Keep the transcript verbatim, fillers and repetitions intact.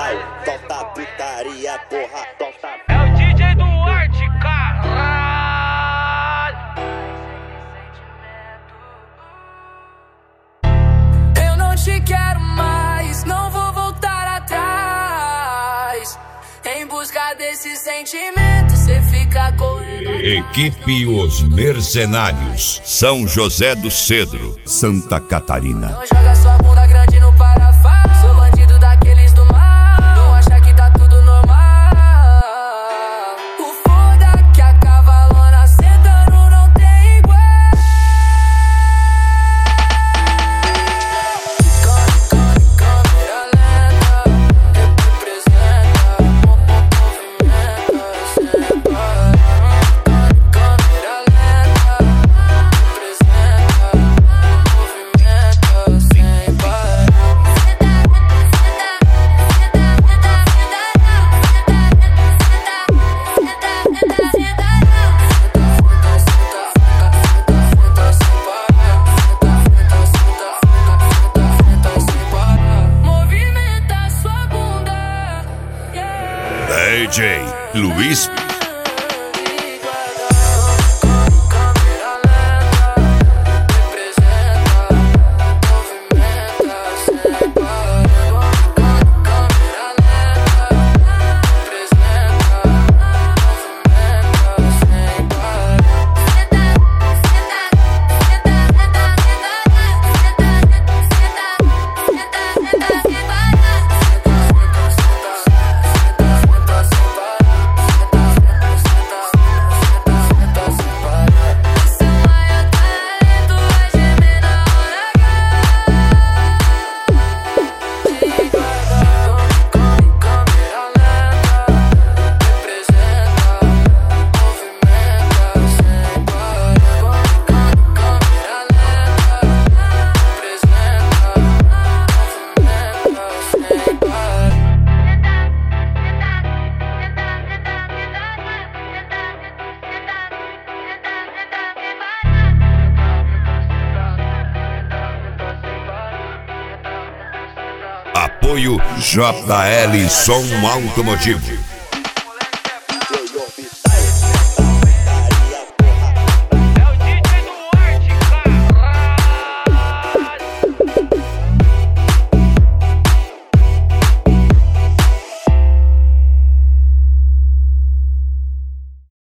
pau, solta putaria, porra, solta. É o D J Duarte, caralho. Eu não te quero mais, não vou voltar atrás. Em busca desse sentimento, cê fica correndo. Equipe Os Mercenários, São José do Cedro, Santa Catarina. Não joga sua bunda grande no parafuso. Sou bandido daqueles do mal. Não acha que tá tudo normal. O foda que a cavalona sentando não tem igual. Câmera lenta, representa movimento sem parar. Câmera lenta, representa movimento sem parar. Movimenta sua bunda, yeah. D J Luiz. Câmera lenta, representa movimento sem parar. Câmera lenta, representa movimento sem parar. Seu maior talento é gemer na hora H. Câmera lenta, representa movimento sem parar. Câmera lenta, representa movimento sem parar. Apoio J L Som Automotivo.